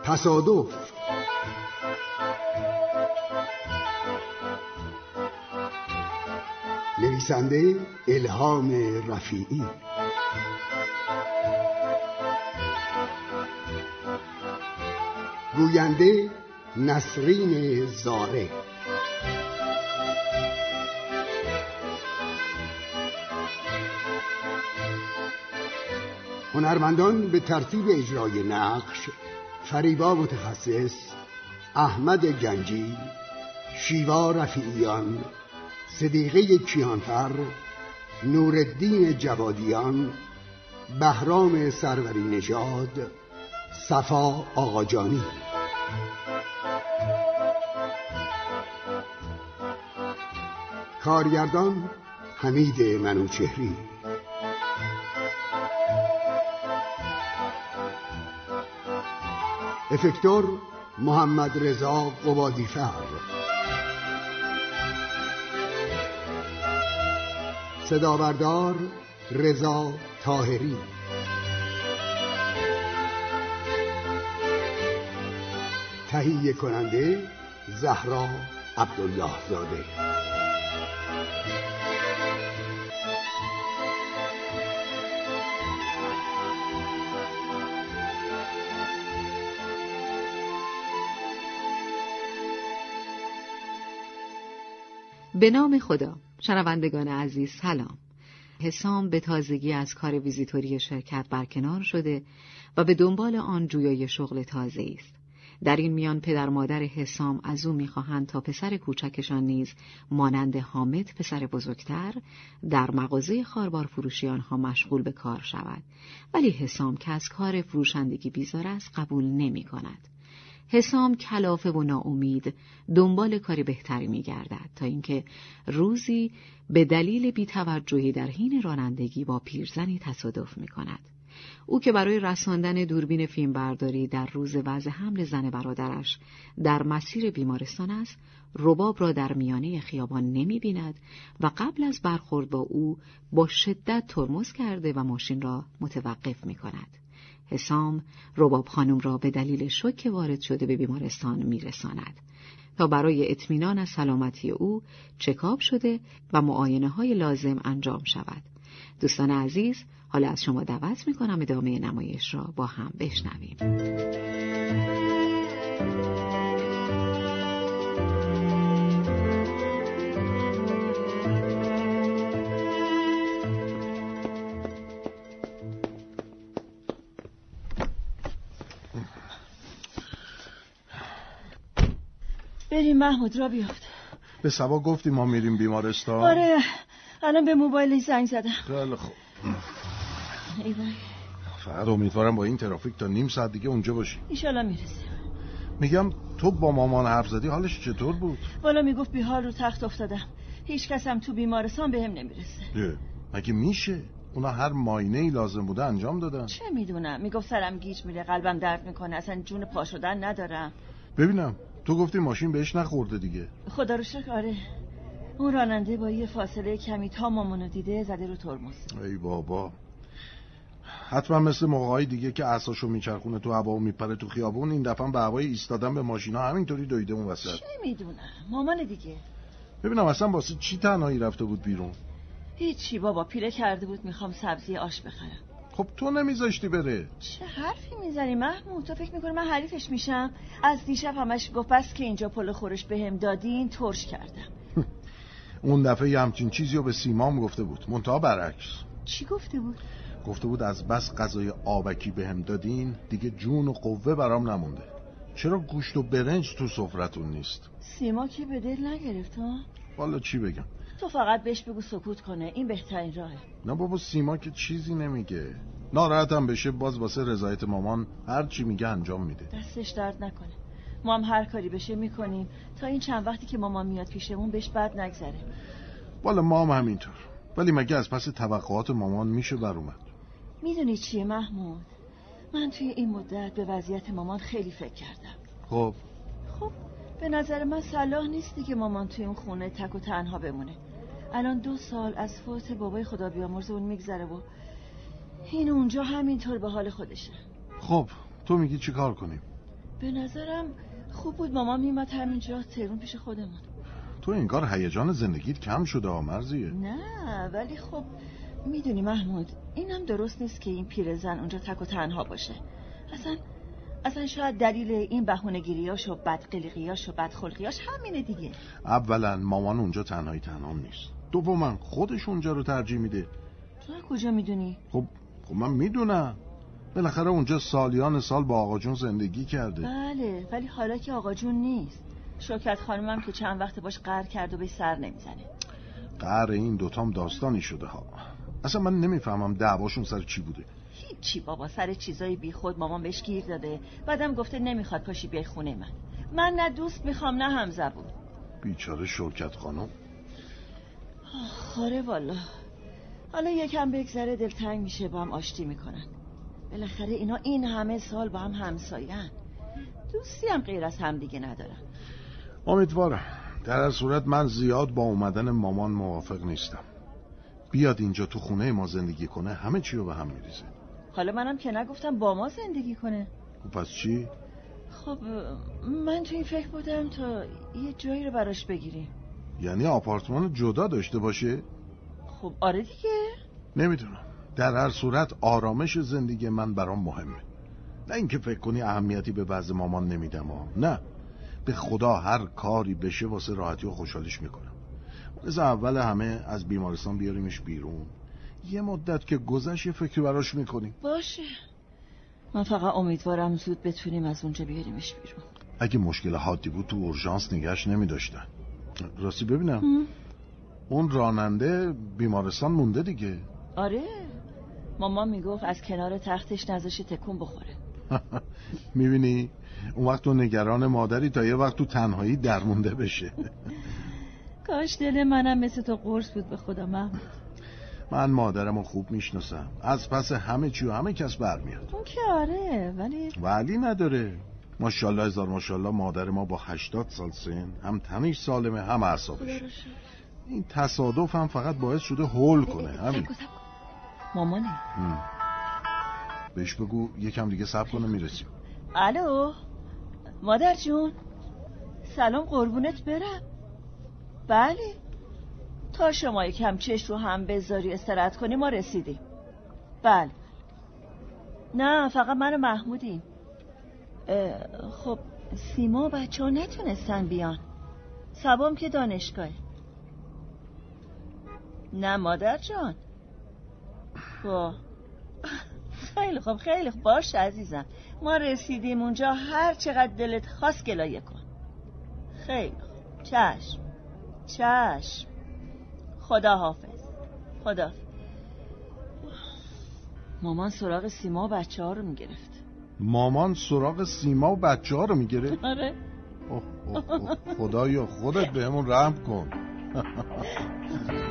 تصادف. نویسنده الهام رفیعی. گوینده نسرین زاره. هنرمندان به ترتیب اجرای نقش: فریبا متخصص، احمد گنجی، شیوا رفیعیان، صدیقه کیانفر، نورالدین جوادیان، بهرام سروری نژاد، صفا آقاجانی. کارگردان حمید منوچهری. افکتور محمد رضا قبادیفر. صدابردار رضا طاهری. تهیه کننده زهرا عبدالله زاده. به نام خدا. شنوندگان عزیز سلام. حسام به تازگی از کار ویزیتوری شرکت برکنار شده و به دنبال آن جویای شغل تازه‌ای است. در این میان پدر مادر حسام از او می‌خواهند تا پسر کوچکشان نیز مانند حامد پسر بزرگتر در مغازه خاربار فروشی آنها مشغول به کار شود، ولی حسام که از کار فروشندگی بیزار است قبول نمی‌کند. حسام کلافه و ناامید دنبال کاری بهتری می‌گردد تا اینکه روزی به دلیل بی‌توجهی در حین رانندگی با پیرزنی تصادف می‌کند. او که برای رساندن دوربین فیلمبرداری در روز وضع حمل زن برادرش در مسیر بیمارستان است، رباب را در میانه خیابان نمی‌بیند و قبل از برخورد با او با شدت ترمز کرده و ماشین را متوقف می‌کند. حسام رباب خانم را به دلیل شوک وارد شده به بیمارستان میرساند تا برای اطمینان از سلامتی او چکاپ شده و معاینه‌های لازم انجام شود. دوستان عزیز، حالا از شما دعوت می‌کنم ادامه نمایش را با هم بشنویم. بریم محمود، را بیافت. به سبا گفتیم ما میریم بیمارستان. آره، الان به موبایلش زنگ زدم. خیلی خوب. ای وای، فقط امیدوارم با این ترافیک تا نیم ساعت دیگه اونجا باشیم. ایشالا میرسیم. میگم تو با مامان حرف زدی، حالش چطور بود؟ والا میگفت بی حال رو تخت افتادم، هیچ کس هم تو بیمارستان بهم نمیرسه. مگه میشه؟ اونا هر معاینه‌ای لازم بوده انجام دادن. چه میدونم، میگفت سرم گیج میره، قلبم درد میکنه، اصلا جون پا شدن ندارم. ببینم تو گفتی ماشین بهش نخورده دیگه. خدا رو شکر آره. اون راننده با یه فاصله کمی تا مامانو دیده زده رو ترمز. ای بابا، حتما مثل موقعای دیگه که عصاشو میچرخونه تو هوا و میپره تو خیابون، این دفعه به هوای ایستادن به ماشینا همینطوری دویده اون وسط. چه میدونم، مامان دیگه. ببینم اصلا واسه چی تنهایی رفته بود بیرون؟ هیچی بابا، پیله کرده بود میخوام سبزی آش بخرم. خب تو نمیذاشتی بره؟ چه حرفی میزنی محمود؟ تو فکر میکنی من حریفش میشم؟ از دیشب همش گفت بس که اینجا پلو خورش بهم دادین ترش کردم. اون دفعه یه همچین چیزی رو به سیمام گفته بود، منتها برعکس. چی گفته بود؟ گفته بود از بس غذای آبکی بهم دادین دیگه جون و قوه برام نمونده. چرا گوشت و برنج تو سفرتون نیست؟ سیما که به دل نگرفت ها؟ والا چی بگم، تو فقط بهش بگو سکوت کنه، این بهترین راهه. نه بابا، سیما که چیزی نمیگه، ناراحتم بشه باز واسه رضایت مامان هر چی میگه انجام میده. دستش درد نکنه، ما هم هر کاری بشه میکنیم تا این چند وقتی که مامان میاد پیشمون بهش بد نگذره. والا ما هم همینطور، ولی مگه از پس توقعات مامان میشه بر اومد؟ میدونی چیه محمود، من توی این مدت به وضعیت مامان خیلی فکر کردم. خب به نظر من صلاح نیستی که مامان توی اون خونه تک و تنها بمونه. الان 2 سال از فوت بابای خدا بیامرزه اون میگذره و این اونجا همینطور به حال خودشه. خب تو میگی چی کار کنیم؟ به نظرم خوب بود مامان میمد همینجا تهرون پیش خودمون. تو انگار هیجان زندگیت کم شده مرزیه. نه ولی خب میدونی محمود، اینم درست نیست که این پیرزن اونجا تک و تنها باشه. اصلا شاید دلیل این بهونه‌گیریاش و بدقلقیاش و بدخلقیاش همینه دیگه. اولا مامان اونجا تنها نیست. دوما خودش اونجا رو ترجیح میده. تو کجا میدونی؟ خب من میدونم، بالاخره اونجا سالیان سال با آقا جون زندگی کرده. بله ولی حالا که آقا جون نیست، شوکت خانمم که چند وقت باش قهر کرد و به سر نمیزنه. قهر این دوتام داستانی شده ها. اصلا من نمیفهمم دعواشون سر چی بوده. هیچی بابا، سر چیزای بی خود مامان بهش گیر داده. بعدم گفته نمیخواد پاشی بیای خونه من نه دوست میخوام نه هم زبون. بیچاره شوکت خانم. آره والا، حالا یکم بگذره دلتنگ میشه، با هم آشتی میکنن. بالاخره اینا این همه سال با هم همساین، دوستی هم غیر از هم دیگه ندارن. امیدوارم. در هر صورت من زیاد با اومدن مامان موافق نیستم. بیاد اینجا تو خونه ما زندگی کنه همه چی رو به هم میریزه. حالا منم که نگفتم با ما زندگی کنه. پس چی؟ خب من تو این فکر بودم تا یه جایی رو براش بگیریم. یعنی آپارتمان جدا داشته باشه؟ خب آره دیگه. نمیدونم. در هر صورت آرامش زندگی من برام مهمه. نه اینکه فکر کنی اهمیتی به وضع مامان نمیدم نه، به خدا هر کاری بشه واسه راحتی و خوشحالیش میکنم. از اول همه از بیمارستان بیاریمش بیرون، یه مدت که گذشت فکری براش میکنیم. باشه، من فقط امیدوارم زود بتونیم از اونجا بیاریمش بیرون. اگه مشکل حادی بود تو اورژانس نگهش نمیداشتن. راستی ببینم اون راننده بیمارستان مونده دیگه. آره، مامان میگفت از کنار تختش نذاشه تکون بخوره. میبینی اون وقت تو نگران مادری تا یه وقت تو تنهایی درمونده بشه. کاش دل منم مثل تو قرص بود به خدا محمود. من مادرمو خوب میشناسم، از پس همه چی و همه کس برمیاد. اون که آره، ولی نداره. ماشاءالله هزار ماشاءالله مادر ما با 80 سال سن هم تنش سالمه هم اعصابش. این تصادف هم فقط باعث شده هول کنه. همین. مامانه. بهش بگو یکم دیگه صبر کنه میرسیم. الو مادر جون، سلام قربونت برم. بله، تا شما یکم چش رو هم بذاری استراحت کنی ما رسیدیم. بله نه فقط من و محمودیم. خب سیما و بچه ها نتونستن بیان، سبام که دانشگاه. نه مادر جان. خیلی خوب باش عزیزم، ما رسیدیم اونجا، هر چقدر دلت خواست گلایه کن. خیلی خوب، چشم. خدا حافظ. مامان سراغ سیما و بچه ها رو میگرفت. مامان سراغ سیما و بچه ها رو میگرفت؟ آره. خدایا خودت بهمون رحم کن.